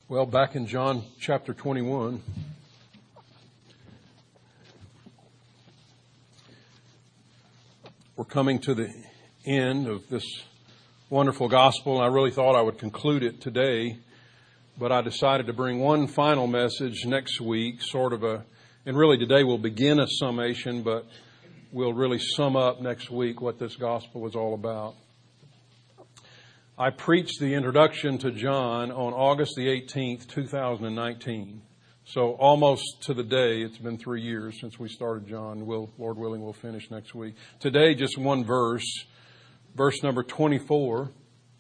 Well, back in John chapter 21, we're coming to the end of this wonderful gospel. I really thought I would conclude it today, but I decided to bring one final message next week, and really today we'll begin a summation, but we'll really sum up next week what this gospel is all about. I preached the introduction to John on August the 18th, 2019. So almost to the day, it's been 3 years since we started John. Lord willing, we'll finish next week. Today, just one verse number 24.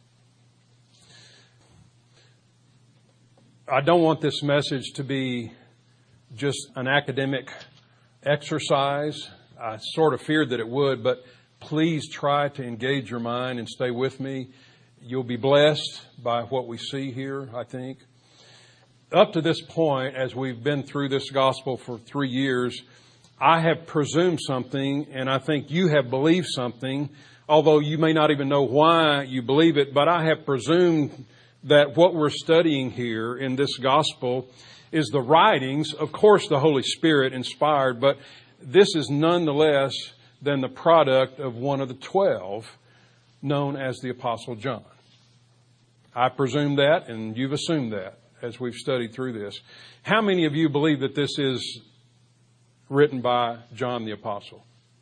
I don't want this message to be just an academic exercise. I sort of feared that it would, but please try to engage your mind and stay with me. You'll be blessed by what we see here, I think. Up to this point, as we've been through this gospel for 3 years, I have presumed something, and I think you have believed something, although you may not even know why you believe it, but I have presumed that what we're studying here in this gospel is the writings, of course the Holy Spirit inspired, but this is nonetheless than the product of one of the 12, known as the Apostle John. I presume that, and you've assumed that as we've studied through this. How many of you believe that this is written by John the Apostle?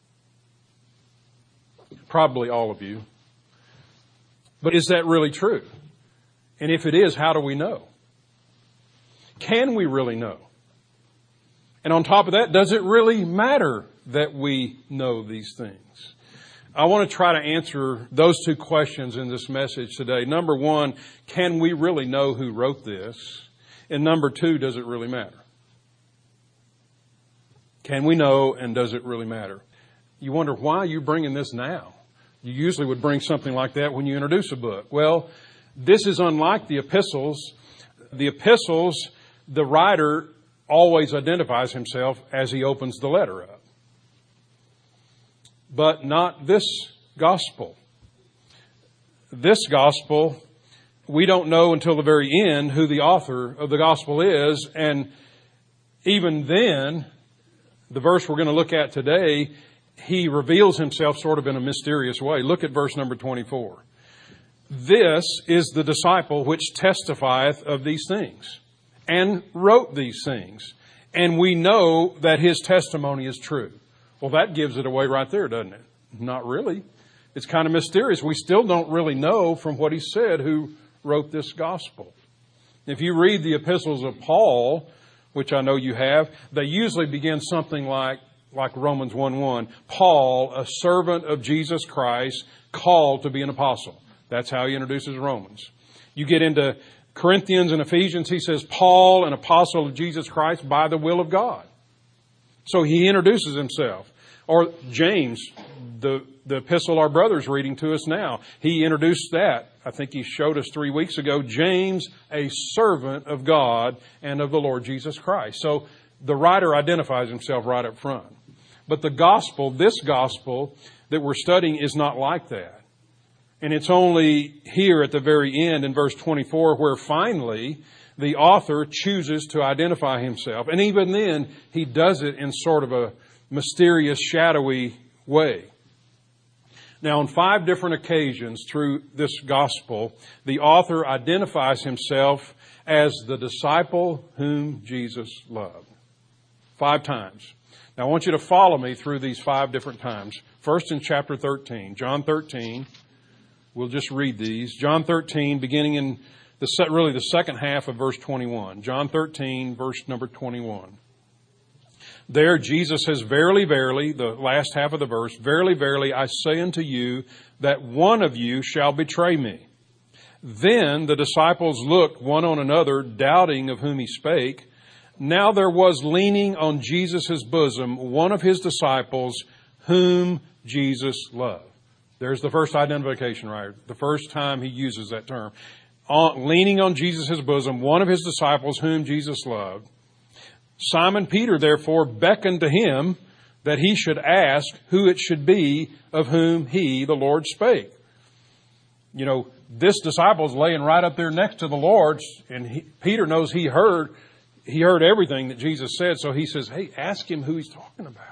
Probably all of you. But is that really true? And if it is, how do we know? Can we really know? And on top of that, does it really matter that we know these things? I want to try to answer those two questions in this message today. Number one, can we really know who wrote this? And number two, does it really matter? Can we know, and does it really matter? You wonder, why are you bringing this now? You usually would bring something like that when you introduce a book. Well, this is unlike the epistles. The epistles, the writer always identifies himself as he opens the letter up. But not this gospel. This gospel, we don't know until the very end who the author of the gospel is. And even then, the verse we're going to look at today, he reveals himself sort of in a mysterious way. Look at verse number 24. This is the disciple which testifieth of these things and wrote these things. And we know that his testimony is true. Well, that gives it away right there, doesn't it? Not really. It's kind of mysterious. We still don't really know from what he said who wrote this gospel. If you read the epistles of Paul, which I know you have, they usually begin something like Romans 1:1. Paul, a servant of Jesus Christ, called to be an apostle. That's how he introduces Romans. You get into Corinthians and Ephesians, he says, Paul, an apostle of Jesus Christ by the will of God. So he introduces himself. Or James, the epistle our brother's reading to us now, he introduced that. I think he showed us 3 weeks ago. James, a servant of God and of the Lord Jesus Christ. So the writer identifies himself right up front. But the gospel, this gospel that we're studying, is not like that. And it's only here at the very end in verse 24 where finally the author chooses to identify himself. And even then, he does it in sort of a mysterious, shadowy way. Now, on 5 different occasions through this gospel, the author identifies himself as the disciple whom Jesus loved. 5 times. Now, I want you to follow me through these 5 different times. First in chapter 13, John 13. We'll just read these. John 13, beginning in the second half of verse 21. John 13, verse number 21. There Jesus says, Verily, verily, the last half of the verse, Verily, verily, I say unto you that one of you shall betray me. Then the disciples looked one on another, doubting of whom he spake. Now there was leaning on Jesus' bosom one of his disciples whom Jesus loved. There's the first identification, right? The first time he uses that term. Leaning on Jesus' bosom, one of his disciples whom Jesus loved. Simon Peter, therefore, beckoned to him that he should ask who it should be of whom he, the Lord, spake. this disciple's laying right up there next to the Lord, and Peter knows he heard everything that Jesus said, so he says, hey, ask him who he's talking about.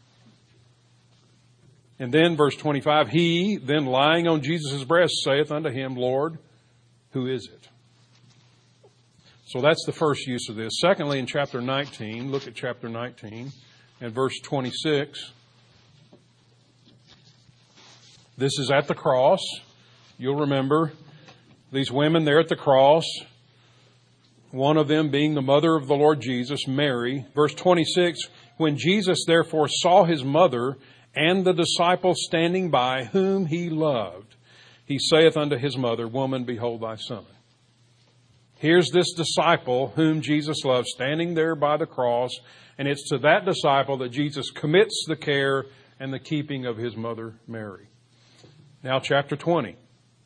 And then verse 25, he, then lying on Jesus' breast, saith unto him, Lord, who is it? So that's the first use of this. Secondly, in chapter 19, look at chapter 19 and verse 26. This is at the cross. You'll remember these women there at the cross, one of them being the mother of the Lord Jesus, Mary. Verse 26, when Jesus therefore saw his mother and the disciple standing by, whom he loved, he saith unto his mother, Woman, behold thy son. Here's this disciple whom Jesus loved standing there by the cross, and it's to that disciple that Jesus commits the care and the keeping of his mother, Mary. Now, chapter 20.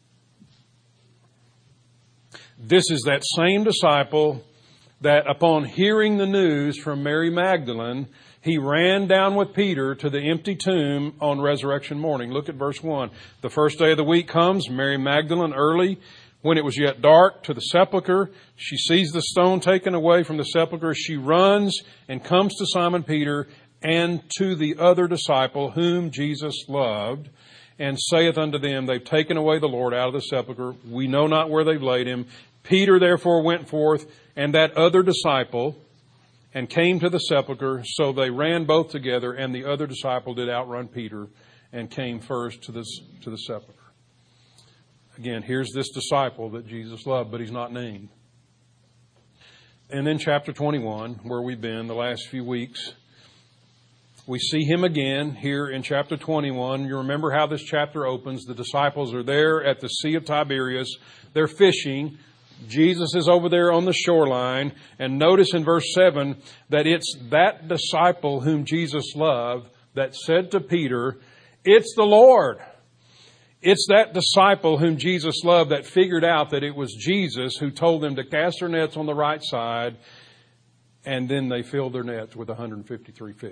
This is that same disciple that upon hearing the news from Mary Magdalene, he ran down with Peter to the empty tomb on resurrection morning. Look at verse 1. The first day of the week comes, Mary Magdalene early, when it was yet dark, to the sepulchre. She sees the stone taken away from the sepulchre. She runs and comes to Simon Peter and to the other disciple whom Jesus loved, and saith unto them, They've taken away the Lord out of the sepulchre. We know not where they've laid him. Peter therefore went forth, and that other disciple, and came to the sepulchre. So they ran both together, and the other disciple did outrun Peter and came first to the sepulchre. Again, here's this disciple that Jesus loved, but he's not named. And then chapter 21, where we've been the last few weeks, we see him again here in chapter 21. You remember how this chapter opens. The disciples are there at the Sea of Tiberias. They're fishing. Jesus is over there on the shoreline. And notice in verse 7 that it's that disciple whom Jesus loved that said to Peter, It's the Lord. It's that disciple whom Jesus loved that figured out that it was Jesus who told them to cast their nets on the right side, and then they filled their nets with 153 fish.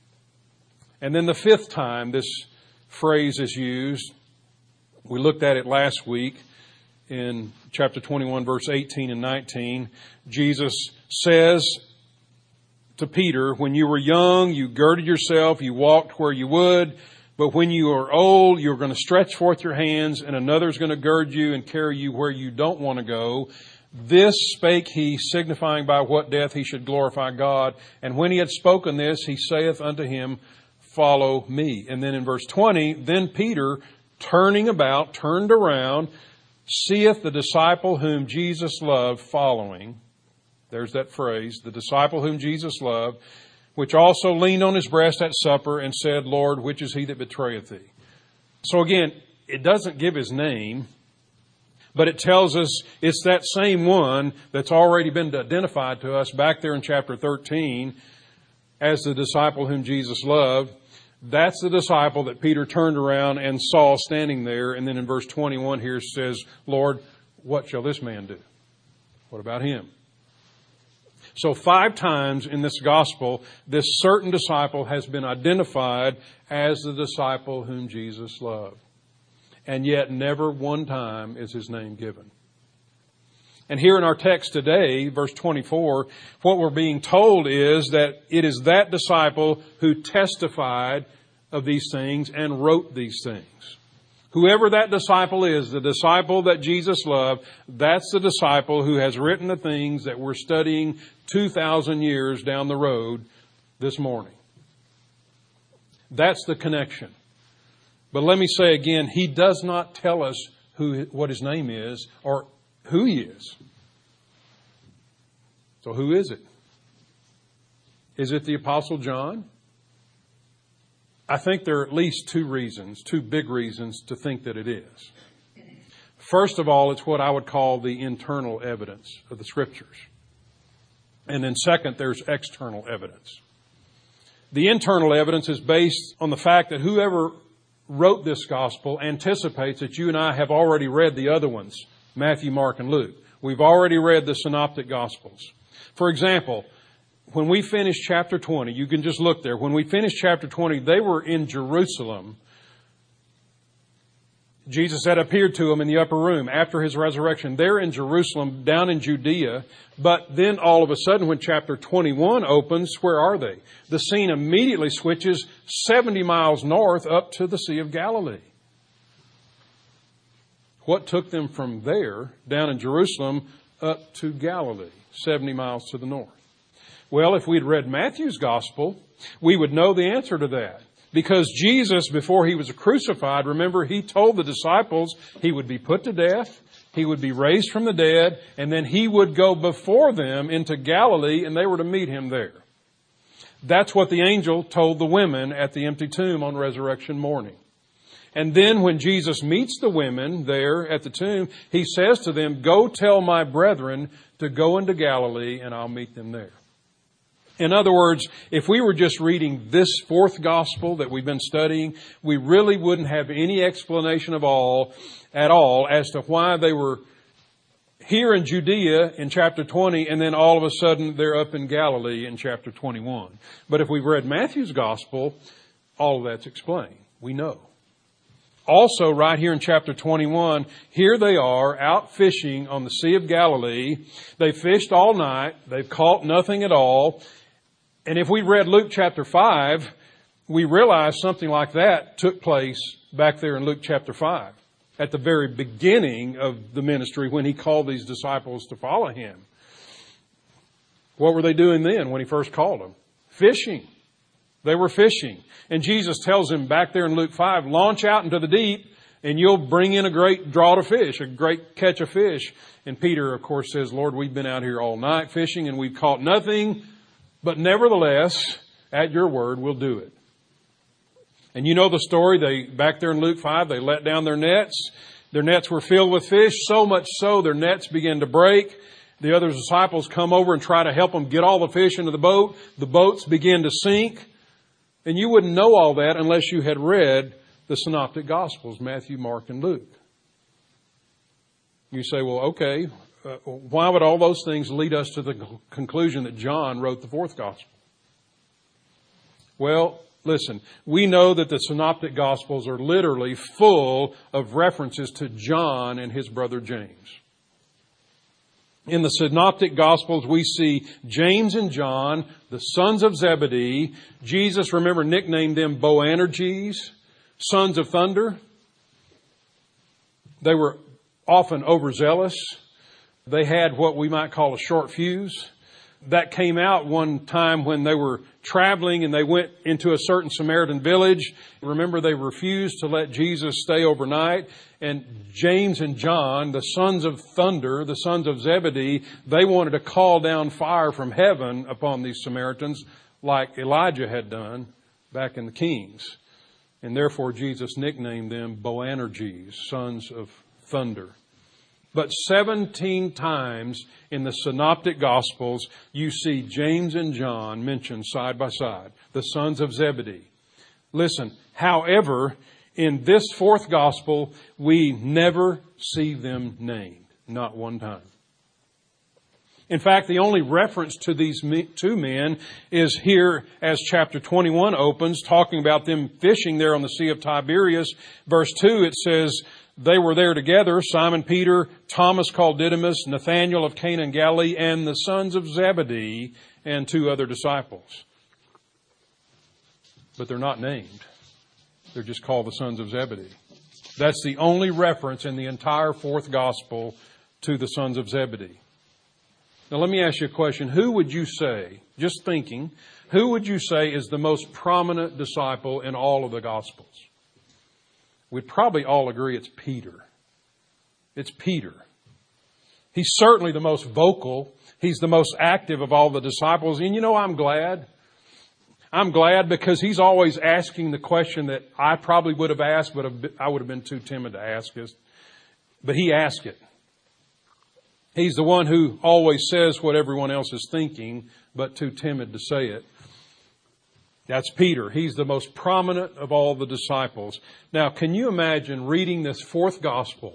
And then the fifth time this phrase is used, we looked at it last week in chapter 21, verse 18 and 19. Jesus says to Peter, When you were young, you girded yourself, you walked where you would. But when you are old, you're going to stretch forth your hands, and another is going to gird you and carry you where you don't want to go. This spake he, signifying by what death he should glorify God. And when he had spoken this, he saith unto him, Follow me. And then in verse 20, then Peter, turned around, seeth the disciple whom Jesus loved following. There's that phrase, the disciple whom Jesus loved, which also leaned on his breast at supper and said, Lord, which is he that betrayeth thee? So again, it doesn't give his name, but it tells us it's that same one that's already been identified to us back there in chapter 13 as the disciple whom Jesus loved. That's the disciple that Peter turned around and saw standing there. And then in verse 21 here it says, Lord, what shall this man do? What about him? So 5 times in this gospel, this certain disciple has been identified as the disciple whom Jesus loved. And yet never one time is his name given. And here in our text today, verse 24, what we're being told is that it is that disciple who testified of these things and wrote these things. Whoever that disciple is, the disciple that Jesus loved, that's the disciple who has written the things that we're studying 2,000 years down the road this morning. That's the connection. But let me say again, he does not tell us what his name is or who he is. So who is it? Is it the Apostle John? I think there are at least 2 big reasons to think that it is. First of all, it's what I would call the internal evidence of the Scriptures. And then second, there's external evidence. The internal evidence is based on the fact that whoever wrote this gospel anticipates that you and I have already read the other ones, Matthew, Mark, and Luke. We've already read the synoptic gospels. For example, when we finished chapter 20, you can just look there. When we finished chapter 20, they were in Jerusalem Jesus had appeared to them in the upper room after His resurrection. They're in Jerusalem, down in Judea. But then all of a sudden, when chapter 21 opens, where are they? The scene immediately switches 70 miles north up to the Sea of Galilee. What took them from there, down in Jerusalem, up to Galilee, 70 miles to the north? Well, if we'd read Matthew's gospel, we would know the answer to that. Because Jesus, before He was crucified, remember, He told the disciples He would be put to death, He would be raised from the dead, and then He would go before them into Galilee, and they were to meet Him there. That's what the angel told the women at the empty tomb on resurrection morning. And then when Jesus meets the women there at the tomb, He says to them, "Go tell my brethren to go into Galilee, and I'll meet them there." In other words, if we were just reading this fourth gospel that we've been studying, we really wouldn't have any explanation at all as to why they were here in Judea in chapter 20, and then all of a sudden they're up in Galilee in chapter 21. But if we've read Matthew's gospel, all of that's explained. We know. Also, right here in chapter 21, here they are out fishing on the Sea of Galilee. They fished all night. They've caught nothing at all. And if we read Luke chapter 5, we realize something like that took place back there in Luke chapter 5, at the very beginning of the ministry when He called these disciples to follow Him. What were they doing then when He first called them? Fishing. They were fishing. And Jesus tells them back there in Luke 5, launch out into the deep and you'll bring in a great draught of fish, a great catch of fish. And Peter, of course, says, "Lord, we've been out here all night fishing and we've caught nothing. But nevertheless, at your word, we'll do it." And you know the story. Back there in Luke 5, they let down their nets. Their nets were filled with fish, so much so their nets began to break. The other disciples come over and try to help them get all the fish into the boat. The boats begin to sink. And you wouldn't know all that unless you had read the Synoptic Gospels, Matthew, Mark, and Luke. You say, well, okay, why would all those things lead us to the conclusion that John wrote the fourth Gospel? Well, listen, we know that the Synoptic Gospels are literally full of references to John and his brother James. In the Synoptic Gospels, we see James and John, the sons of Zebedee. Jesus, remember, nicknamed them Boanerges, sons of thunder. They were often overzealous. They had what we might call a short fuse. That came out one time when they were traveling and they went into a certain Samaritan village. Remember, they refused to let Jesus stay overnight. And James and John, the sons of thunder, the sons of Zebedee, they wanted to call down fire from heaven upon these Samaritans like Elijah had done back in the Kings. And therefore Jesus nicknamed them Boanerges, sons of thunder. But 17 times in the Synoptic Gospels, you see James and John mentioned side by side, the sons of Zebedee. Listen, however, in this fourth Gospel, we never see them named, not one time. In fact, the only reference to these two men is here as chapter 21 opens, talking about them fishing there on the Sea of Tiberias. Verse 2, it says, they were there together, Simon Peter, Thomas called Didymus, Nathanael of Cana in Galilee, and the sons of Zebedee, and two other disciples. But they're not named. They're just called the sons of Zebedee. That's the only reference in the entire fourth gospel to the sons of Zebedee. Now let me ask you a question. Who would you say, just thinking, who would you say is the most prominent disciple in all of the gospels? We'd probably all agree it's Peter. It's Peter. He's certainly the most vocal. He's the most active of all the disciples. And you know, I'm glad. I'm glad because he's always asking the question that I probably would have asked, but I would have been too timid to ask it. But he asked it. He's the one who always says what everyone else is thinking, but too timid to say it. That's Peter. He's the most prominent of all the disciples. Now, can you imagine reading this fourth gospel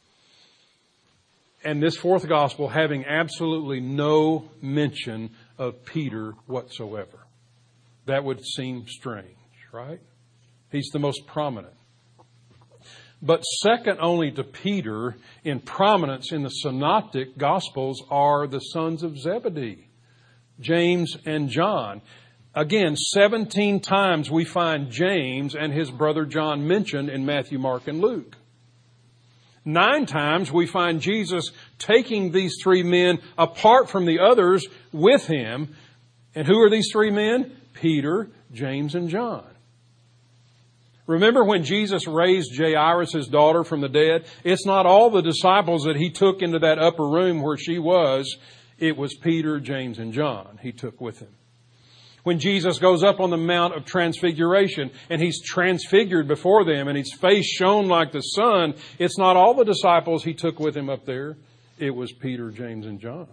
and this fourth gospel having absolutely no mention of Peter whatsoever? That would seem strange, right? He's the most prominent. But second only to Peter in prominence in the synoptic Gospels are the sons of Zebedee, James and John. Again, 17 times we find James and his brother John mentioned in Matthew, Mark, and Luke. 9 times we find Jesus taking these 3 men apart from the others with him. And who are these 3 men? Peter, James, and John. Remember when Jesus raised Jairus' daughter from the dead? It's not all the disciples that he took into that upper room where she was. It was Peter, James, and John he took with him. When Jesus goes up on the Mount of Transfiguration and he's transfigured before them and his face shone like the sun, it's not all the disciples he took with him up there. It was Peter, James, and John.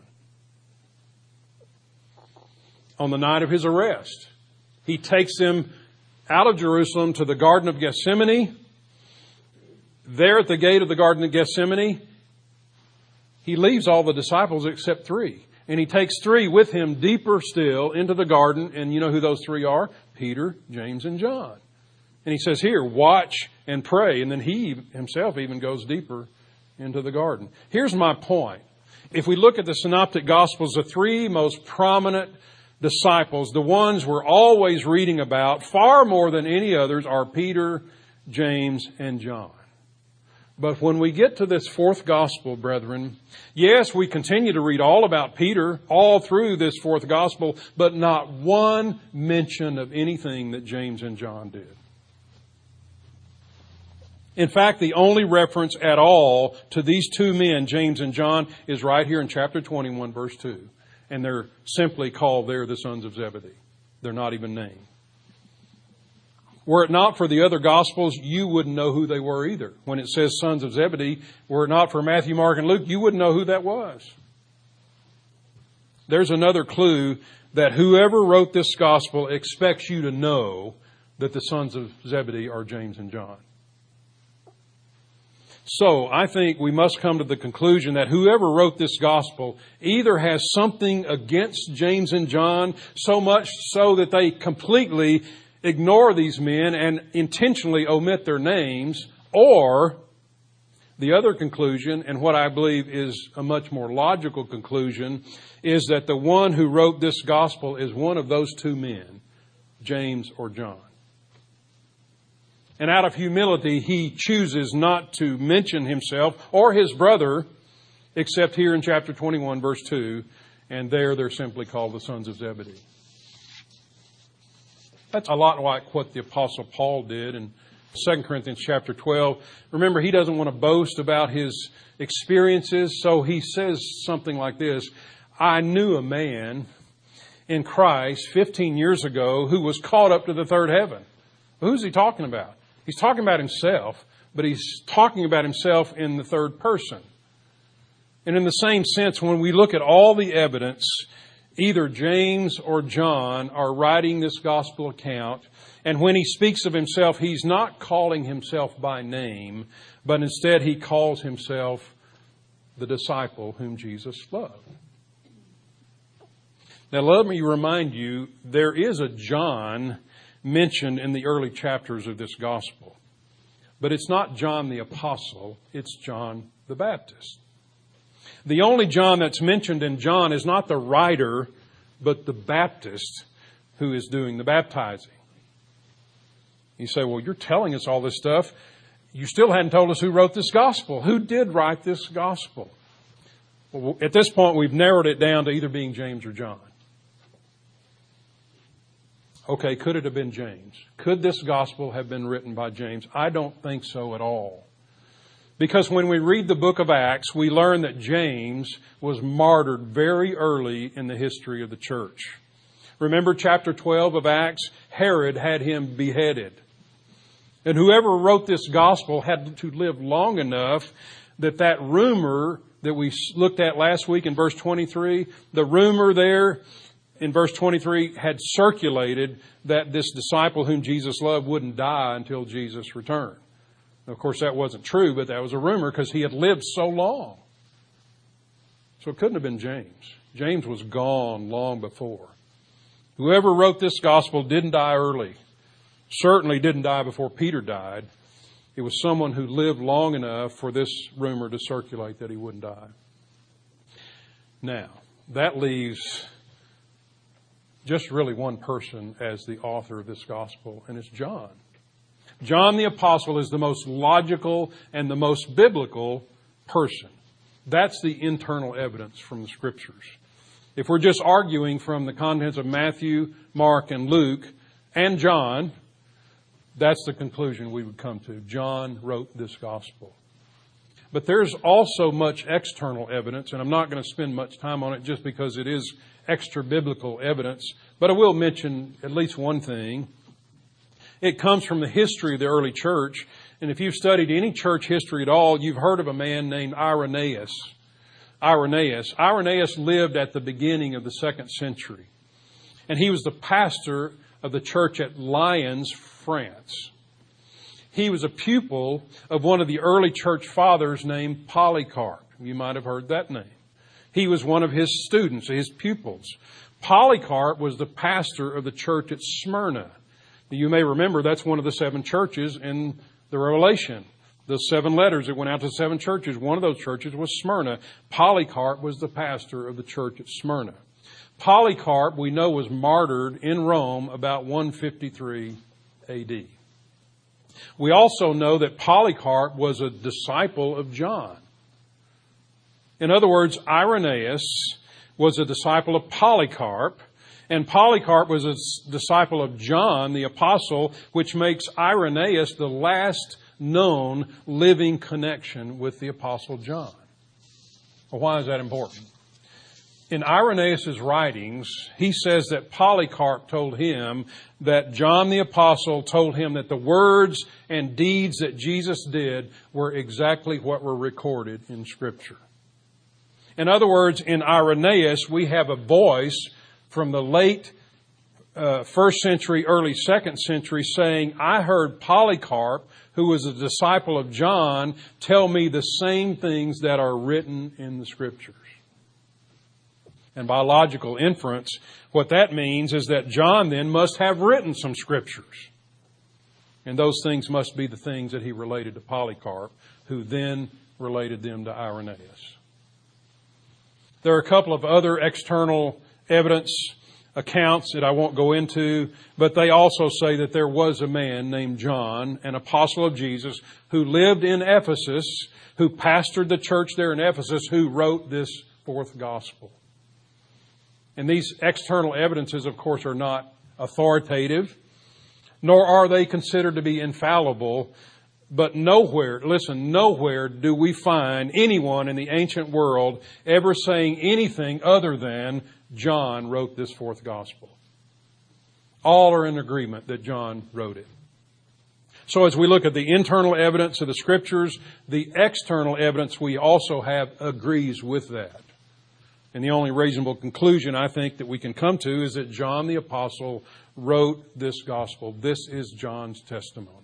On the night of his arrest, he takes them out of Jerusalem to the Garden of Gethsemane. There at the gate of the Garden of Gethsemane, he leaves all the disciples except 3. And he takes 3 with him deeper still into the garden. And you know who those 3 are? Peter, James, and John. And he says, here, watch and pray. And then he himself even goes deeper into the garden. Here's my point. If we look at the Synoptic Gospels, the 3 most prominent disciples, the ones we're always reading about, far more than any others, are Peter, James, and John. But when we get to this 4th gospel, brethren, yes, we continue to read all about Peter all through this 4th gospel, but not one mention of anything that James and John did. In fact, the only reference at all to these 2 men, James and John, is right here in chapter 21, verse 2. And they're simply called there the sons of Zebedee. They're not even named. Were it not for the other Gospels, you wouldn't know who they were either. When it says sons of Zebedee, were it not for Matthew, Mark, and Luke, you wouldn't know who that was. There's another clue that whoever wrote this Gospel expects you to know that the sons of Zebedee are James and John. So I think we must come to the conclusion that whoever wrote this gospel either has something against James and John, so much so that they completely ignore these men and intentionally omit their names, or the other conclusion, and what I believe is a much more logical conclusion, is that the one who wrote this gospel is one of those 2 men, James or John. And out of humility, he chooses not to mention himself or his brother, except here in chapter 21, verse 2. And there they're simply called the sons of Zebedee. That's a lot like what the Apostle Paul did in 2 Corinthians chapter 12. Remember, he doesn't want to boast about his experiences, so he says something like this. I knew a man in Christ 15 years ago who was caught up to the 3rd heaven. Well, who's he talking about? He's talking about himself, but he's talking about himself in the 3rd person. And in the same sense, when we look at all the evidence, either James or John are writing this gospel account. And when he speaks of himself, he's not calling himself by name, but instead he calls himself the disciple whom Jesus loved. Now let me remind you, there is a John mentioned in the early chapters of this gospel. But it's not John the Apostle, it's John the Baptist. The only John that's mentioned in John is not the writer, but the Baptist who is doing the baptizing. You say, well, you're telling us all this stuff. You still hadn't told us who wrote this gospel. Who did write this gospel? Well, at this point, we've narrowed it down to either being James or John. Okay, could it have been James? Could this gospel have been written by James? I don't think so at all. Because when we read the book of Acts, we learn that James was martyred very early in the history of the church. Remember chapter 12 of Acts? Herod had him beheaded. And whoever wrote this gospel had to live long enough that rumor that we looked at last week in verse 23, the rumor there in verse 23 had circulated that this disciple whom Jesus loved wouldn't die until Jesus returned. Of course, that wasn't true, but that was a rumor because he had lived so long. So it couldn't have been James. James was gone long before. Whoever wrote this gospel didn't die early. Certainly didn't die before Peter died. It was someone who lived long enough for this rumor to circulate that he wouldn't die. Now, that leaves just really one person as the author of this gospel, and it's John. John the Apostle is the most logical and the most biblical person. That's the internal evidence from the Scriptures. If we're just arguing from the contents of Matthew, Mark, and Luke, and John, that's the conclusion we would come to. John wrote this gospel. But there's also much external evidence, and I'm not going to spend much time on it just because it is extra-biblical evidence, but I will mention at least one thing. It comes from the history of the early church, and if you've studied any church history at all, you've heard of a man named Irenaeus. Irenaeus lived at the beginning of the 2nd century, and he was the pastor of the church at Lyons, France. He was a pupil of one of the early church fathers named Polycarp. You might have heard that name. He was one of his students, his pupils. Polycarp was the pastor of the church at Smyrna. You may remember that's one of the 7 churches in the Revelation. The 7 letters that went out to 7 churches. One of those churches was Smyrna. Polycarp was the pastor of the church at Smyrna. Polycarp, we know, was martyred in Rome about 153 A.D. We also know that Polycarp was a disciple of John. In other words, Irenaeus was a disciple of Polycarp, and Polycarp was a disciple of John the Apostle, which makes Irenaeus the last known living connection with the Apostle John. Well, why is that important? In Irenaeus' writings, he says that Polycarp told him that John the Apostle told him that the words and deeds that Jesus did were exactly what were recorded in Scripture. In other words, in Irenaeus, we have a voice from the late 1st century, early 2nd century saying, I heard Polycarp, who was a disciple of John, tell me the same things that are written in the Scriptures. And by logical inference, what that means is that John then must have written some Scriptures. And those things must be the things that he related to Polycarp, who then related them to Irenaeus. There are a couple of other external evidence accounts that I won't go into, but they also say that there was a man named John, an apostle of Jesus, who lived in Ephesus, who pastored the church there in Ephesus, who wrote this 4th gospel. And these external evidences, of course, are not authoritative, nor are they considered to be infallible. But nowhere do we find anyone in the ancient world ever saying anything other than John wrote this 4th gospel. All are in agreement that John wrote it. So as we look at the internal evidence of the Scriptures, the external evidence we also have agrees with that. And the only reasonable conclusion I think that we can come to is that John the Apostle wrote this gospel. This is John's testimony.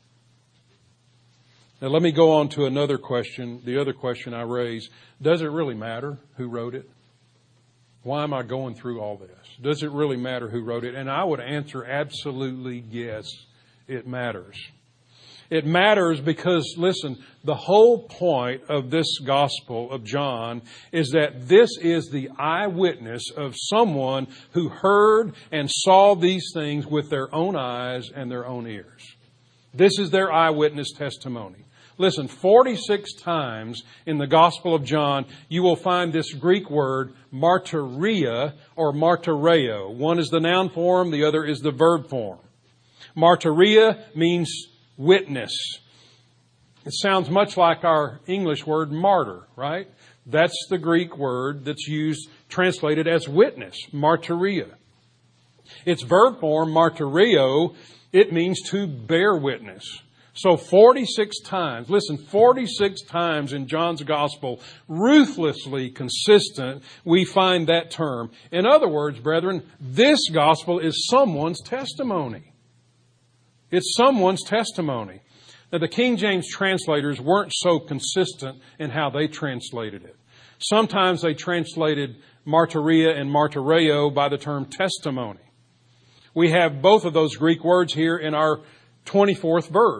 Now let me go on to another question, the other question I raise. Does it really matter who wrote it? Why am I going through all this? Does it really matter who wrote it? And I would answer absolutely yes, it matters. It matters because, listen, the whole point of this Gospel of John is that this is the eyewitness of someone who heard and saw these things with their own eyes and their own ears. This is their eyewitness testimony. Listen, 46 times in the Gospel of John, you will find this Greek word, martyria or martyreo. One is the noun form, the other is the verb form. Martyria means witness. It sounds much like our English word martyr, right? That's the Greek word that's used, translated as witness, martyria. Its verb form, martyreo, it means to bear witness. So 46 times, listen, 46 times in John's Gospel, ruthlessly consistent, we find that term. In other words, brethren, this Gospel is someone's testimony. It's someone's testimony. Now, the King James translators weren't so consistent in how they translated it. Sometimes they translated martyria and martyreo by the term testimony. We have both of those Greek words here in our 24th verse.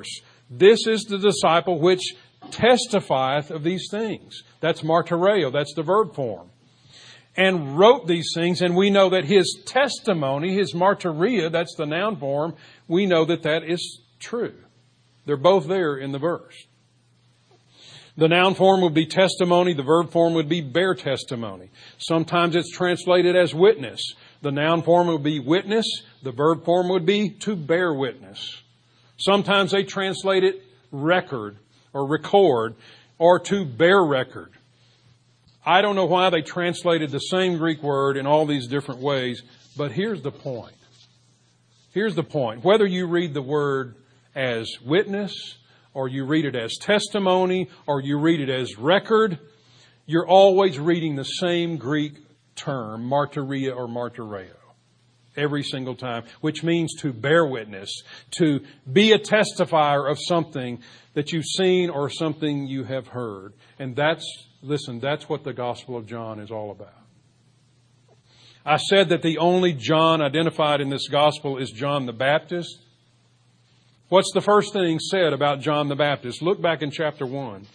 This is the disciple which testifieth of these things. That's martyreo. That's the verb form. And wrote these things, and we know that his testimony, his martyria, that's the noun form, we know that that is true. They're both there in the verse. The noun form would be testimony. The verb form would be bear testimony. Sometimes it's translated as witness. The noun form would be witness. The verb form would be to bear witness. Sometimes they translate it record or record or to bear record. I don't know why they translated the same Greek word in all these different ways, but here's the point. Here's the point. Whether you read the word as witness, or you read it as testimony, or you read it as record, you're always reading the same Greek term, martyria or martyreo, every single time, which means to bear witness, to be a testifier of something that you've seen or something you have heard. And that's what the Gospel of John is all about. I said that the only John identified in this Gospel is John the Baptist. What's the first thing said about John the Baptist? Look back in chapter 1.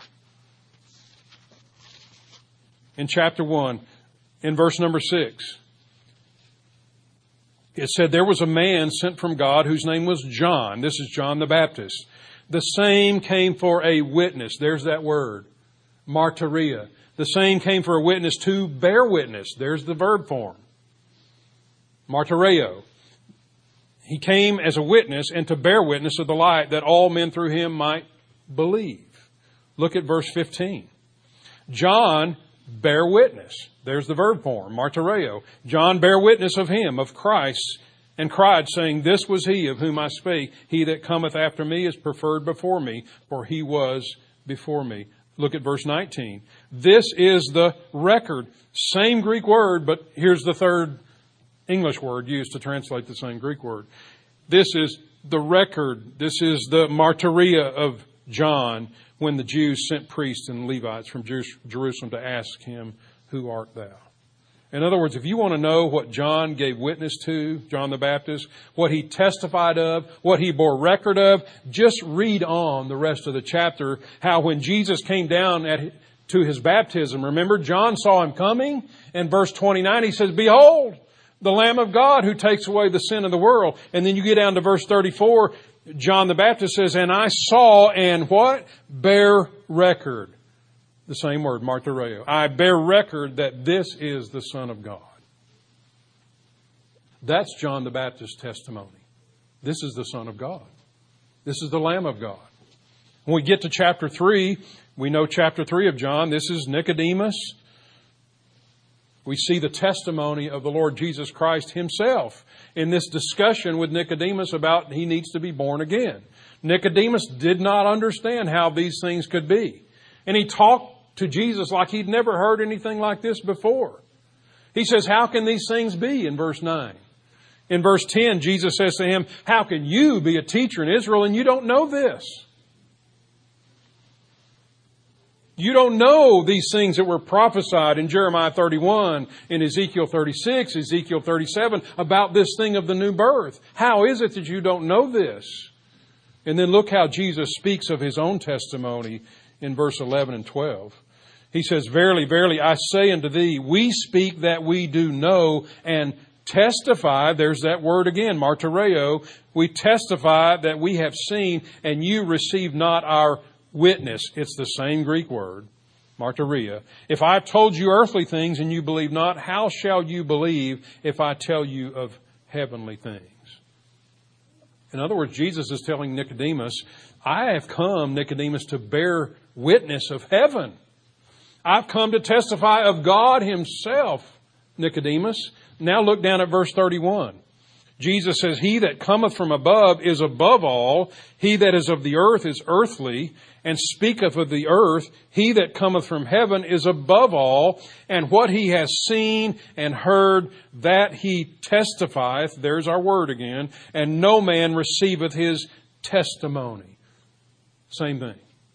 In chapter 1, in verse number 6, it said, there was a man sent from God whose name was John. This is John the Baptist. The same came for a witness. There's that word. Martyria. The same came for a witness to bear witness. There's the verb form. Martyreo. He came as a witness and to bear witness of the light that all men through him might believe. Look at verse 15. John bear witness. There's the verb form, martyreo. John bear witness of him, of Christ, and cried, saying, this was he of whom I spake. He that cometh after me is preferred before me, for he was before me. Look at verse 19. This is the record. Same Greek word, but here's the third English word used to translate the same Greek word. This is the record. This is the martyria of John when the Jews sent priests and Levites from Jerusalem to ask him, who art thou? In other words, if you want to know what John gave witness to, John the Baptist, what he testified of, what he bore record of, just read on the rest of the chapter, how when Jesus came down to his baptism, remember, John saw him coming. In verse 29, he says, behold, the Lamb of God who takes away the sin of the world. And then you get down to verse 34, John the Baptist says, and I saw and what? Bear record. The same word, martyreo. I bear record that this is the Son of God. That's John the Baptist's testimony. This is the Son of God. This is the Lamb of God. When we get to chapter 3, we know chapter 3 of John. This is Nicodemus. We see the testimony of the Lord Jesus Christ himself in this discussion with Nicodemus about he needs to be born again. Nicodemus did not understand how these things could be. And he talked to Jesus like he'd never heard anything like this before. He says, how can these things be? In verse 9. In verse 10, Jesus says to him, how can you be a teacher in Israel and you don't know this? You don't know these things that were prophesied in Jeremiah 31, in Ezekiel 36, Ezekiel 37, about this thing of the new birth. How is it that you don't know this? And then look how Jesus speaks of his own testimony in verse 11 and 12. He says, verily, verily, I say unto thee, we speak that we do know and testify. There's that word again, martyreo. We testify that we have seen and you receive not our witness. It's the same Greek word, martyria. If I've told you earthly things and you believe not, how shall you believe if I tell you of heavenly things? In other words, Jesus is telling Nicodemus, I have come, Nicodemus, to bear witness of heaven. I've come to testify of God himself, Nicodemus. Now look down at verse 31. Jesus says, he that cometh from above is above all. He that is of the earth is earthly, and speaketh of the earth. He that cometh from heaven is above all. And what he has seen and heard, that he testifieth. There's our word again. And no man receiveth his testimony. Same thing.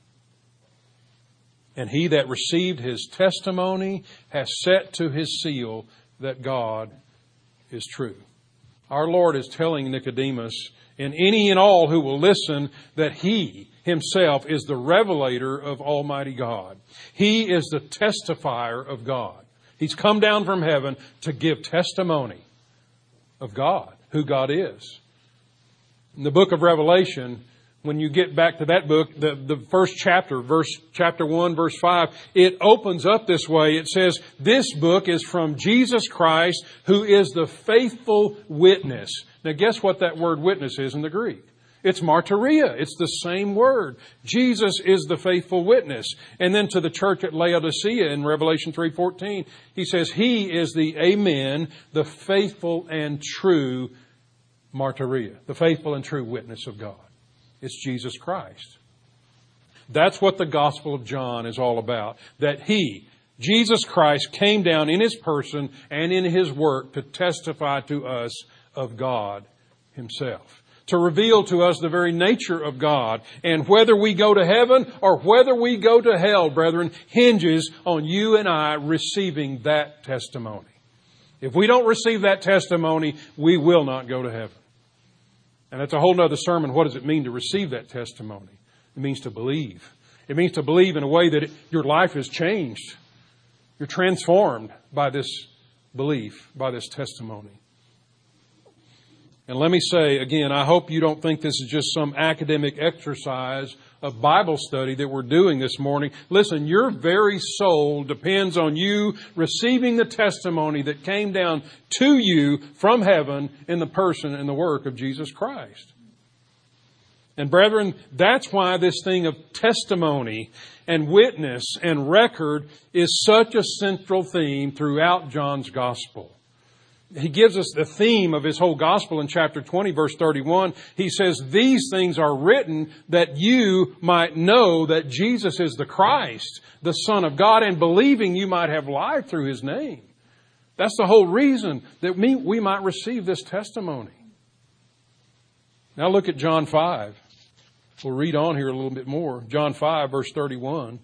And he that received his testimony has set to his seal that God is true. Our Lord is telling Nicodemus and any and all who will listen that He Himself is the revelator of Almighty God. He is the testifier of God. He's come down from heaven to give testimony of God, who God is. In the book of Revelation, when you get back to that book, the first chapter, chapter 1, verse 5, it opens up this way. It says, this book is from Jesus Christ, who is the faithful witness. Now guess what that word witness is in the Greek? It's martyria. It's the same word. Jesus is the faithful witness. And then to the church at Laodicea in Revelation 3:14, He says, He is the Amen, the faithful and true martyria, the faithful and true witness of God. It's Jesus Christ. That's what the Gospel of John is all about. That He, Jesus Christ, came down in His person and in His work to testify to us of God Himself. To reveal to us the very nature of God. And whether we go to heaven or whether we go to hell, brethren, hinges on you and I receiving that testimony. If we don't receive that testimony, we will not go to heaven. And that's a whole other sermon. What does it mean to receive that testimony? It means to believe. It means to believe in a way that your life is changed. You're transformed by this belief, by this testimony. And let me say again, I hope you don't think this is just some academic exercise of Bible study that we're doing this morning. Listen, your very soul depends on you receiving the testimony that came down to you from heaven in the person and the work of Jesus Christ. And brethren, that's why this thing of testimony and witness and record is such a central theme throughout John's Gospel. He gives us the theme of his whole gospel in chapter 20, verse 31. He says, these things are written that you might know that Jesus is the Christ, the Son of God, and believing you might have life through His name. That's the whole reason that we might receive this testimony. Now look at John 5. We'll read on here a little bit more. John 5, verse 31.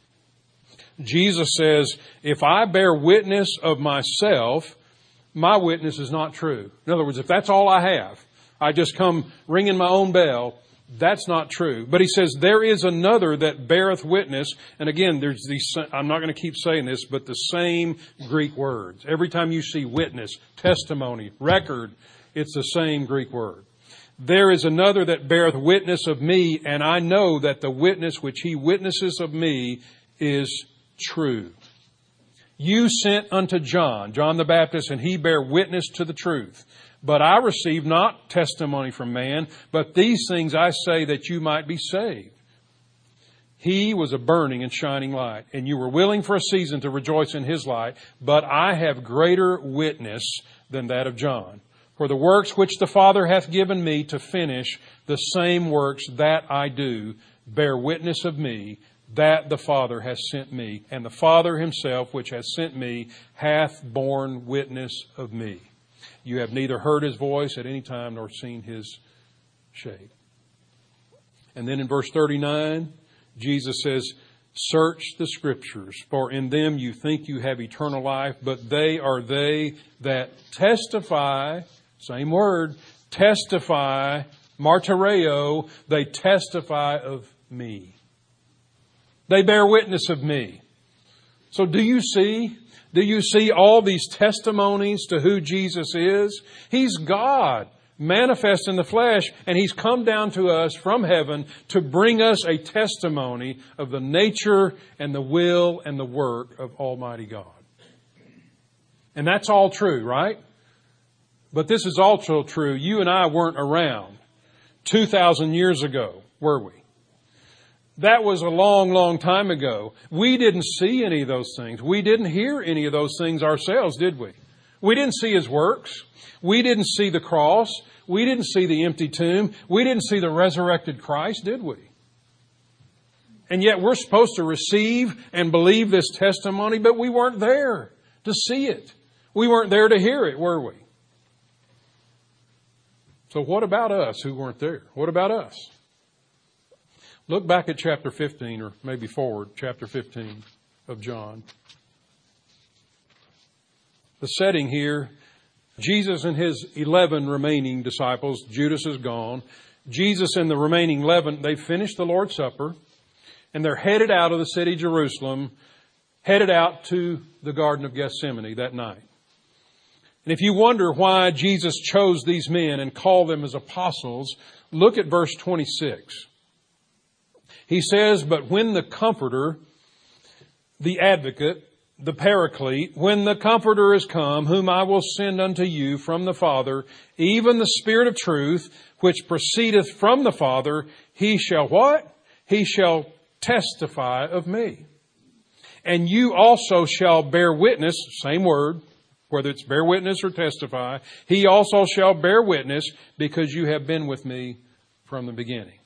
Jesus says, if I bear witness of myself, my witness is not true. In other words, if that's all I have, I just come ringing my own bell, that's not true. But He says, there is another that beareth witness. And again, there's these, I'm not going to keep saying this, but the same Greek words. Every time you see witness, testimony, record, it's the same Greek word. There is another that beareth witness of me, and I know that the witness which He witnesses of me is true. You sent unto John the Baptist, and he bare witness to the truth. But I received not testimony from man, but these things I say that you might be saved. He was a burning and shining light, and you were willing for a season to rejoice in his light. But I have greater witness than that of John. For the works which the Father hath given me to finish, the same works that I do, bear witness of me, that the Father has sent me. And the Father Himself, which has sent me, hath borne witness of me. You have neither heard His voice at any time nor seen His shape. And then in verse 39, Jesus says, search the Scriptures, for in them you think you have eternal life, but they are they that testify, same word, testify, martyreo, they testify of me. They bear witness of me. So do you see all these testimonies to who Jesus is? He's God, manifest in the flesh, and He's come down to us from heaven to bring us a testimony of the nature and the will and the work of Almighty God. And that's all true, right? But this is also true. You and I weren't around 2,000 years ago, were we? That was a long, long time ago. We didn't see any of those things. We didn't hear any of those things ourselves, did we? We didn't see His works. We didn't see the cross. We didn't see the empty tomb. We didn't see the resurrected Christ, did we? And yet we're supposed to receive and believe this testimony, but we weren't there to see it. We weren't there to hear it, were we? So what about us who weren't there? What about us? Look back at chapter 15, or maybe forward, chapter 15 of John. The setting here Jesus and his 11 remaining disciples, Judas is gone. Jesus and the remaining 11, they finished the Lord's Supper, and they're headed out of the city of Jerusalem, headed out to the Garden of Gethsemane that night. And if you wonder why Jesus chose these men and called them as apostles, look at verse 26. He says, "But when the Comforter, the Advocate, the Paraclete, when the Comforter is come, whom I will send unto you from the Father, even the Spirit of truth, which proceedeth from the Father, he shall" what? "He shall testify of me. And you also shall bear witness," same word, whether it's bear witness or testify, "he also shall bear witness, because you have been with me from the beginning."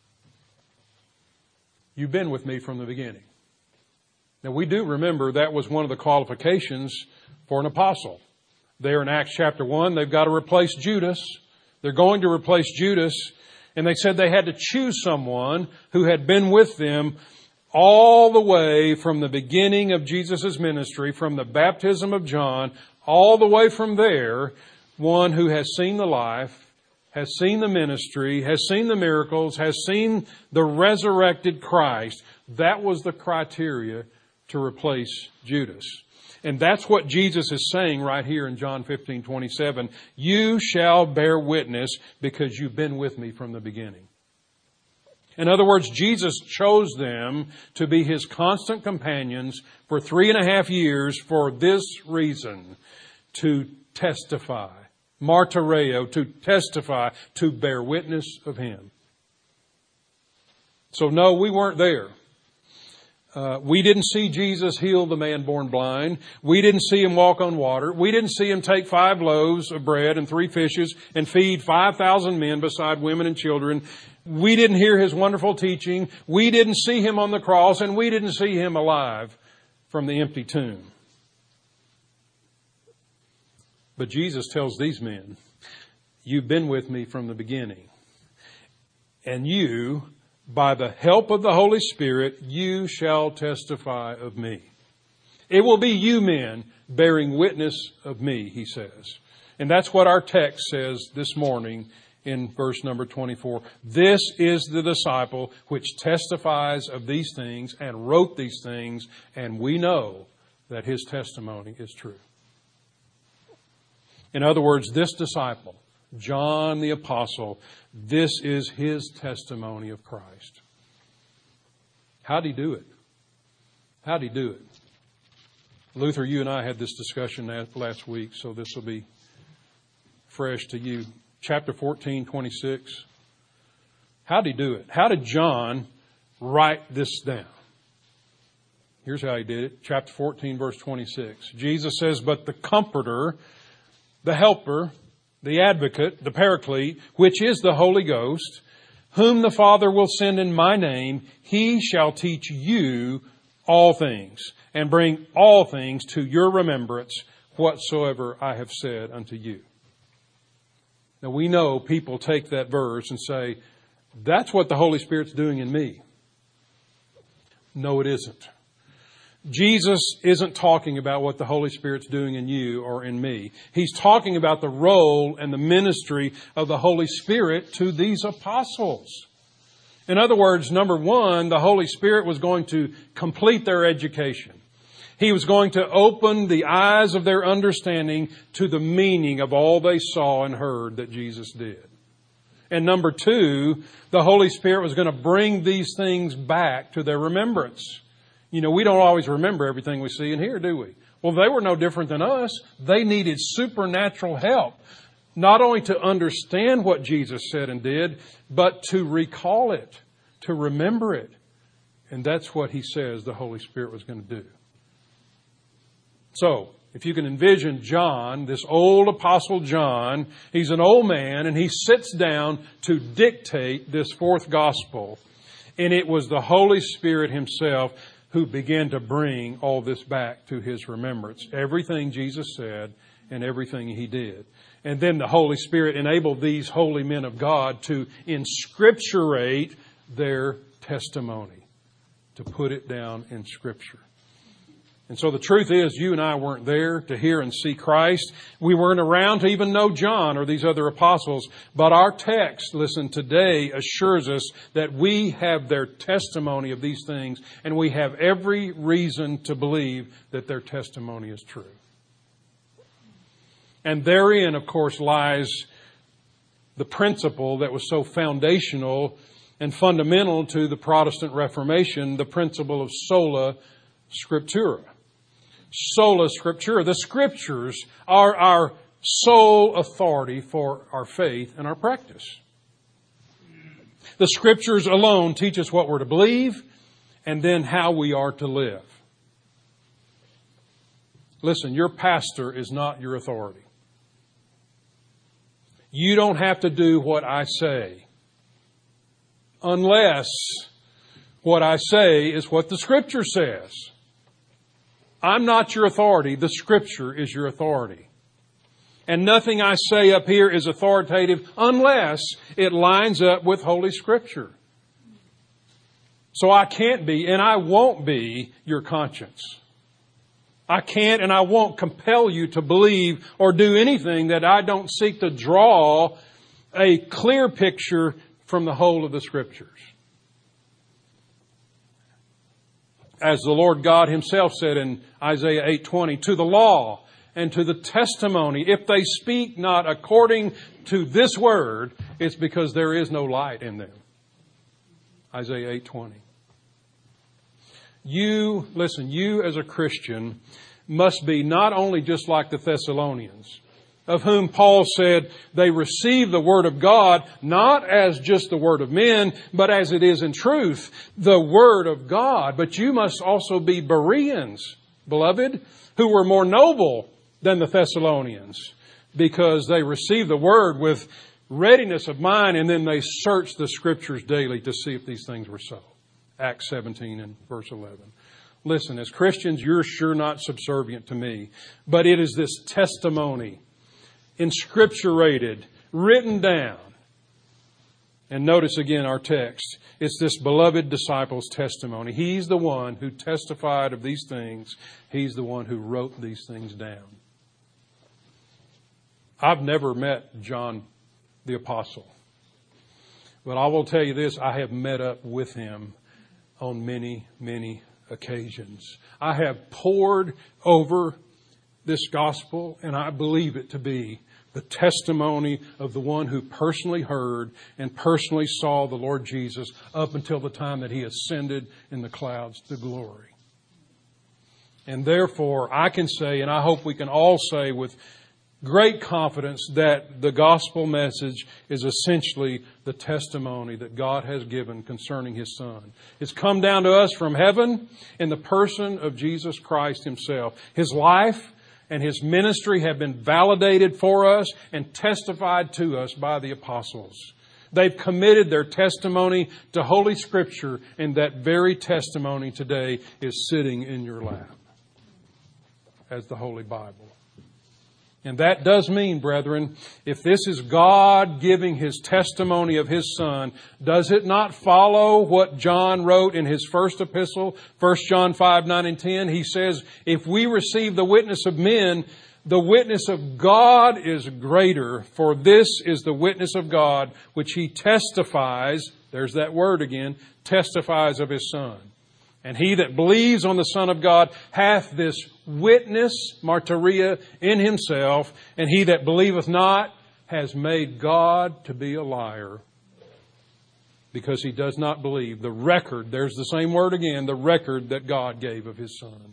You've been with me from the beginning. Now, we do remember that was one of the qualifications for an apostle. There in Acts chapter 1, they've got to replace Judas. They're going to replace Judas. And they said they had to choose someone who had been with them all the way from the beginning of Jesus' ministry, from the baptism of John, all the way from there, one who has seen the life, has seen the ministry, has seen the miracles, has seen the resurrected Christ. That was the criteria to replace Judas. And that's what Jesus is saying right here in John 15:27. You shall bear witness because you've been with me from the beginning. In other words, Jesus chose them to be his constant companions for 3.5 years for this reason: to testify. Martyreo, to testify, to bear witness of him. So no, we weren't there. We didn't see Jesus heal the man born blind. We didn't see him walk on water. We didn't see him take 5 loaves of bread and 3 fishes and feed 5,000 men beside women and children. We didn't hear his wonderful teaching. We didn't see him on the cross, and we didn't see him alive from the empty tomb. But Jesus tells these men, you've been with me from the beginning. And you, by the help of the Holy Spirit, you shall testify of me. It will be you men bearing witness of me, he says. And that's what our text says this morning in verse number 24. This is the disciple which testifies of these things and wrote these things, and we know that his testimony is true. In other words, this disciple, John the Apostle, this is his testimony of Christ. How'd he do it? How'd he do it? Luther, you and I had this discussion last week, so this will be fresh to you. Chapter 14:26. How'd he do it? How did John write this down? Here's how he did it. Chapter 14, verse 26. Jesus says, but the Comforter, the Helper, the Advocate, the Paraclete, which is the Holy Ghost, whom the Father will send in my name, he shall teach you all things, and bring all things to your remembrance, whatsoever I have said unto you. Now we know people take that verse and say, that's what the Holy Spirit's doing in me. No, it isn't. Jesus isn't talking about what the Holy Spirit's doing in you or in me. He's talking about the role and the ministry of the Holy Spirit to these apostles. In other words, number one, the Holy Spirit was going to complete their education. He was going to open the eyes of their understanding to the meaning of all they saw and heard that Jesus did. And number two, the Holy Spirit was going to bring these things back to their remembrance. You know, we don't always remember everything we see and hear, do we? Well, they were no different than us. They needed supernatural help, not only to understand what Jesus said and did, but to recall it, to remember it. And that's what he says the Holy Spirit was going to do. So, if you can envision John, this old apostle John, he's an old man and he sits down to dictate this fourth gospel. And it was the Holy Spirit himself who began to bring all this back to his remembrance. Everything Jesus said and everything he did. And then the Holy Spirit enabled these holy men of God to inscripturate their testimony, to put it down in Scripture. And so the truth is, you and I weren't there to hear and see Christ. We weren't around to even know John or these other apostles. But our text, listen, today assures us that we have their testimony of these things, and we have every reason to believe that their testimony is true. And therein, of course, lies the principle that was so foundational and fundamental to the Protestant Reformation, the principle of sola scriptura. Sola scriptura. The Scriptures are our sole authority for our faith and our practice. The Scriptures alone teach us what we're to believe and then how we are to live. Listen, your pastor is not your authority. You don't have to do what I say unless what I say is what the Scripture says. I'm not your authority. The Scripture is your authority. And nothing I say up here is authoritative unless it lines up with Holy Scripture. So I can't be and I won't be your conscience. I can't and I won't compel you to believe or do anything that I don't seek to draw a clear picture from the whole of the Scriptures. As the Lord God Himself said in Isaiah 8:20, to the law and to the testimony, if they speak not according to this word, it's because there is no light in them. Isaiah 8:20. You as a Christian must be not only just like the Thessalonians, of whom Paul said they receive the Word of God not as just the Word of men, but as it is in truth, the Word of God. But you must also be Bereans, beloved, who were more noble than the Thessalonians, because they received the Word with readiness of mind, and then they searched the Scriptures daily to see if these things were so. Acts 17 and verse 11. Listen, as Christians, you're sure not subservient to me, but it is this testimony, inscripturated, written down. And notice again our text. It's this beloved disciple's testimony. He's the one who testified of these things. He's the one who wrote these things down. I've never met John the Apostle. But I will tell you this, I have met up with him on many, many occasions. I have pored over this gospel, and I believe it to be the testimony of the one who personally heard and personally saw the Lord Jesus up until the time that He ascended in the clouds to glory. And therefore, I can say, and I hope we can all say with great confidence, that the gospel message is essentially the testimony that God has given concerning His Son. It's come down to us from heaven in the person of Jesus Christ Himself. His life and His ministry have been validated for us and testified to us by the apostles. They've committed their testimony to Holy Scripture, and that very testimony today is sitting in your lap as the Holy Bible. And that does mean, brethren, if this is God giving His testimony of His Son, does it not follow what John wrote in his first epistle, 1 John 5, 9 and 10? He says, if we receive the witness of men, the witness of God is greater, for this is the witness of God, which He testifies, there's that word again, testifies of His Son. And he that believes on the Son of God hath this witness, martyria, in himself. And he that believeth not has made God to be a liar, because he does not believe the record, there's the same word again, the record that God gave of His Son.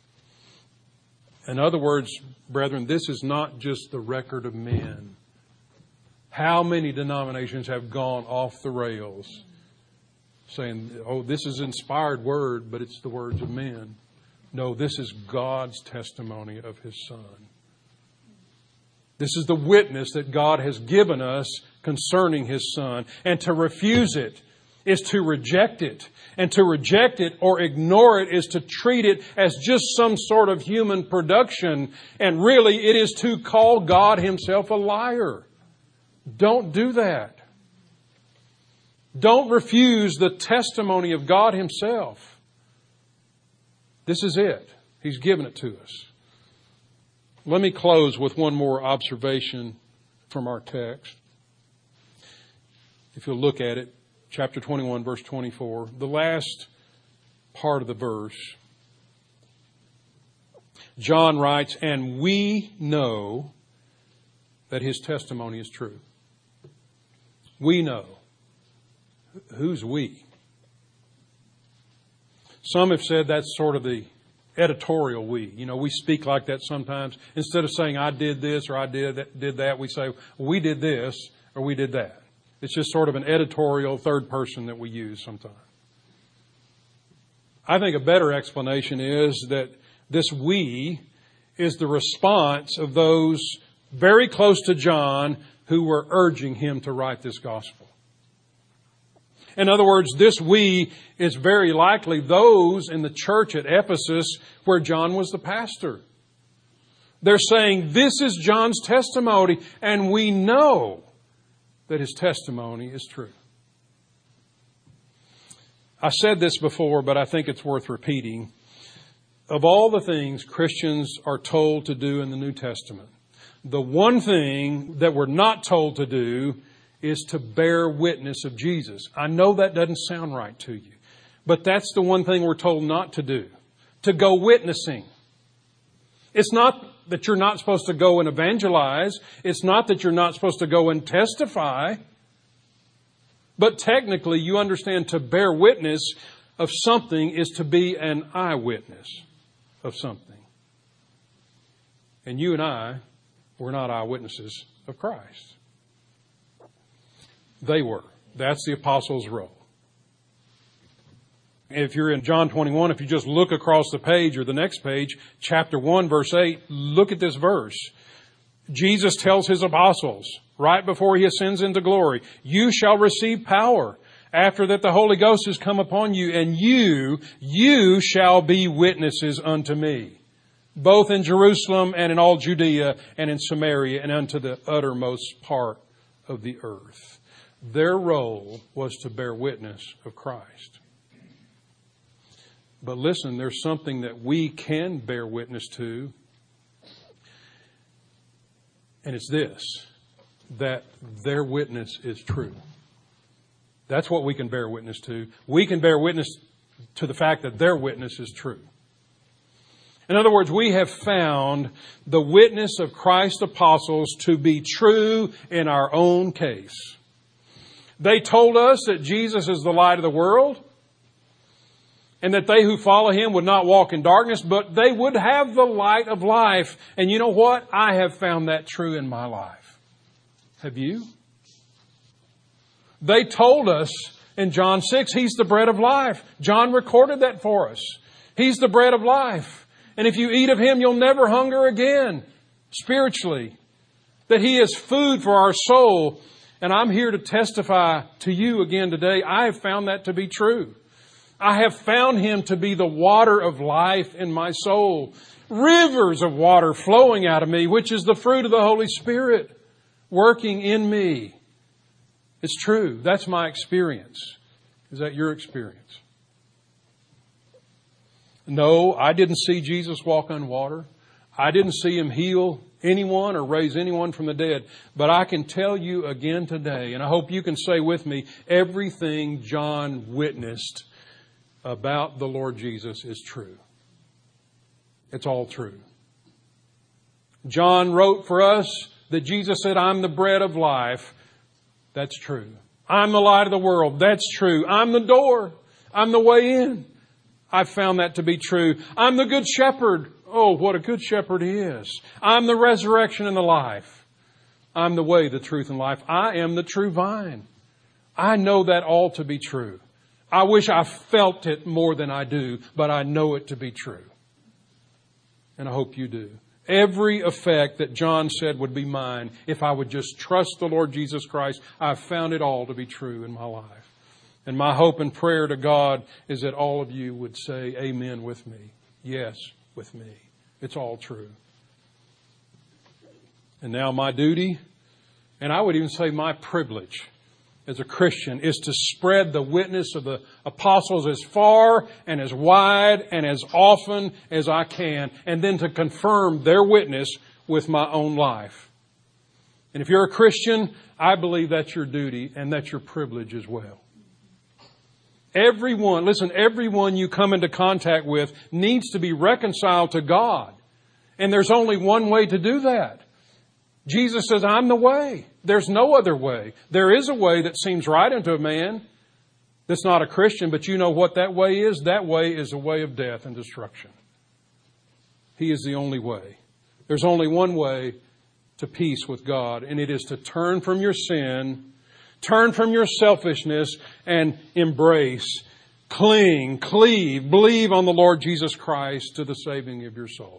In other words, brethren, this is not just the record of men. How many denominations have gone off the rails saying, oh, this is inspired word, but it's the words of men. No, this is God's testimony of His Son. This is the witness that God has given us concerning His Son. And to refuse it is to reject it. And to reject it or ignore it is to treat it as just some sort of human production. And really, it is to call God Himself a liar. Don't do that. Don't refuse the testimony of God Himself. This is it. He's given it to us. Let me close with one more observation from our text. If you'll look at it, chapter 21, verse 24, the last part of the verse, John writes, "And we know that his testimony is true." We know. Who's we? Some have said that's sort of the editorial we. You know, we speak like that sometimes. Instead of saying, I did this or I did that, we say, we did this or we did that. It's just sort of an editorial third person that we use sometimes. I think a better explanation is that this we is the response of those very close to John who were urging him to write this gospel. In other words, this we is very likely those in the church at Ephesus where John was the pastor. They're saying, this is John's testimony, and we know that his testimony is true. I said this before, but I think it's worth repeating. Of all the things Christians are told to do in the New Testament, the one thing that we're not told to do is to bear witness of Jesus. I know that doesn't sound right to you, but that's the one thing we're told not to do, to go witnessing. It's not that you're not supposed to go and evangelize. It's not that you're not supposed to go and testify. But technically, you understand to bear witness of something is to be an eyewitness of something. And you and I were not eyewitnesses of Christ. They were. That's the apostles' role. If you're in John 21, if you just look across the page or the next page, chapter 1, verse 8, look at this verse. Jesus tells his apostles, right before he ascends into glory, you shall receive power after that the Holy Ghost has come upon you, and you shall be witnesses unto me, both in Jerusalem and in all Judea and in Samaria and unto the uttermost part of the earth. Their role was to bear witness of Christ. But listen, there's something that we can bear witness to, and it's this, that their witness is true. That's what we can bear witness to. We can bear witness to the fact that their witness is true. In other words, we have found the witness of Christ's apostles to be true in our own case. They told us that Jesus is the light of the world, and that they who follow him would not walk in darkness, but they would have the light of life. And you know what? I have found that true in my life. Have you? They told us in John 6, he's the bread of life. John recorded that for us. He's the bread of life. And if you eat of him, you'll never hunger again, spiritually. That he is food for our soul. And I'm here to testify to you again today. I have found that to be true. I have found him to be the water of life in my soul. Rivers of water flowing out of me, which is the fruit of the Holy Spirit working in me. It's true. That's my experience. Is that your experience? No, I didn't see Jesus walk on water. I didn't see him heal anyone or raise anyone from the dead. But I can tell you again today, and I hope you can say with me, everything John witnessed about the Lord Jesus is true. It's all true. John wrote for us that Jesus said, I'm the bread of life. That's true. I'm the light of the world. That's true. I'm the door. I'm the way in. I've found that to be true. I'm the good shepherd. Oh, what a good shepherd he is. I'm the resurrection and the life. I'm the way, the truth, and life. I am the true vine. I know that all to be true. I wish I felt it more than I do, but I know it to be true. And I hope you do. Every effect that John said would be mine if I would just trust the Lord Jesus Christ. I've found it all to be true in my life. And my hope and prayer to God is that all of you would say amen with me. Yes, with me. It's all true. And now my duty, and I would even say my privilege, as a Christian is to spread the witness of the apostles as far and as wide and as often as I can, and then to confirm their witness with my own life. And if you're a Christian, I believe that's your duty and that's your privilege as well. Everyone you come into contact with needs to be reconciled to God. And there's only one way to do that. Jesus says, I'm the way. There's no other way. There is a way that seems right unto a man that's not a Christian, but you know what that way is? That way is a way of death and destruction. He is the only way. There's only one way to peace with God, and it is to turn from your sin, turn from your selfishness, and embrace, cling, cleave, believe on the Lord Jesus Christ to the saving of your soul.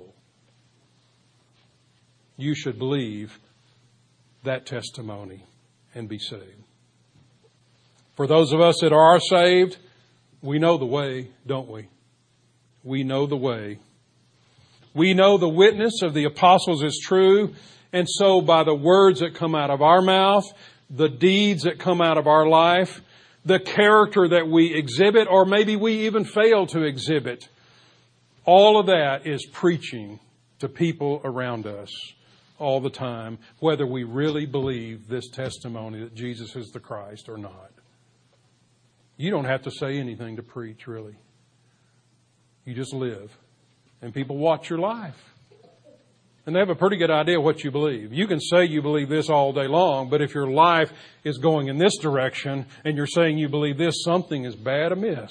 You should believe that testimony and be saved. For those of us that are saved, we know the way, don't we? We know the way. We know the witness of the apostles is true, and so by the words that come out of our mouth, the deeds that come out of our life, the character that we exhibit, or maybe we even fail to exhibit, all of that is preaching to people around us all the time, whether we really believe this testimony that Jesus is the Christ or not. You don't have to say anything to preach, really. You just live. And people watch your life. And they have a pretty good idea what you believe. You can say you believe this all day long, but if your life is going in this direction and you're saying you believe this, something is bad amiss.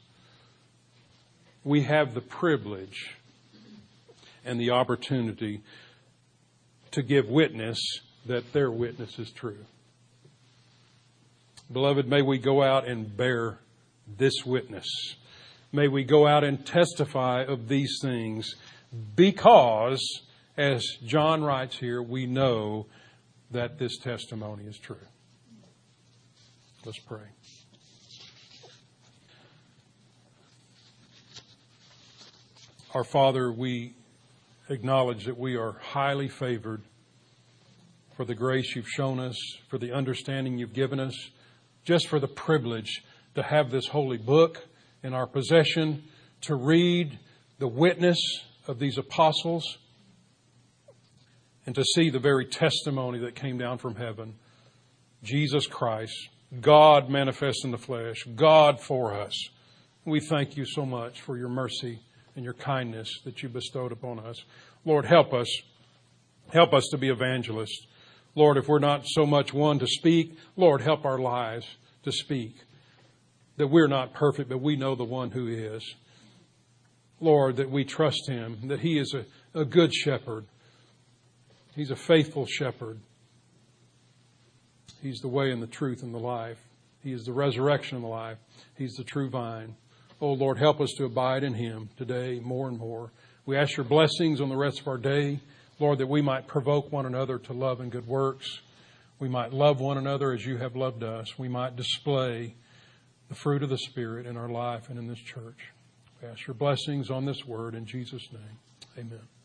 We have the privilege and the opportunity to give witness that their witness is true. Beloved, may we go out and bear this witness. May we go out and testify of these things because, as John writes here, we know that this testimony is true. Let's pray. Our Father, we acknowledge that we are highly favored for the grace you've shown us, for the understanding you've given us, just for the privilege to have this holy book in our possession, to read the witness of these apostles, and to see the very testimony that came down from heaven. Jesus Christ, God manifest in the flesh, God for us. We thank you so much for your mercy and your kindness that you bestowed upon us. Lord, help us. Help us to be evangelists. Lord, if we're not so much one to speak, Lord, help our lives to speak. That we're not perfect, but we know the one who is. Lord, that we trust Him, that He is a good shepherd. He's a faithful shepherd. He's the way and the truth and the life. He is the resurrection and the life. He's the true vine. Oh, Lord, help us to abide in Him today more and more. We ask your blessings on the rest of our day. Lord, that we might provoke one another to love and good works. We might love one another as you have loved us. We might display the fruit of the Spirit in our life and in this church. We ask your blessings on this word in Jesus' name. Amen.